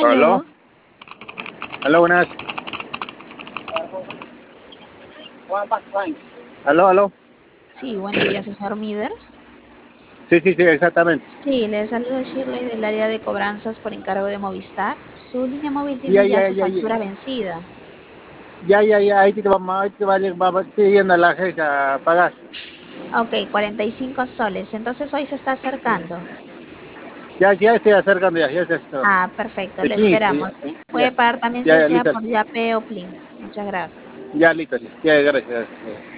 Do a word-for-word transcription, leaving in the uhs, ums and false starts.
Aló, Aló. aló, buenas. Aló, aló. Sí, buenos días, señor Mider. Sí, sí, sí, exactamente. Sí, le saludo Shirley del área de cobranzas por encargo de Movistar. Su línea móvil Ya, tiene ya ya, su ya, ya, factura vencida. ya, ya, ya, ahí te vamos, ahí te va, va, va- estoy yendo a la agencia a pagar. Ok, cuarenta y cinco soles. Entonces hoy se está acercando. Ya, ya estoy acercando, ya, ya estoy acercando. Ah, perfecto, De le quince, esperamos, ya, ¿sí? Puede ya, pagar también ya, si ya, desea listo, por Yape o Plin. Muchas gracias. ya, listo, ya, gracias. gracias.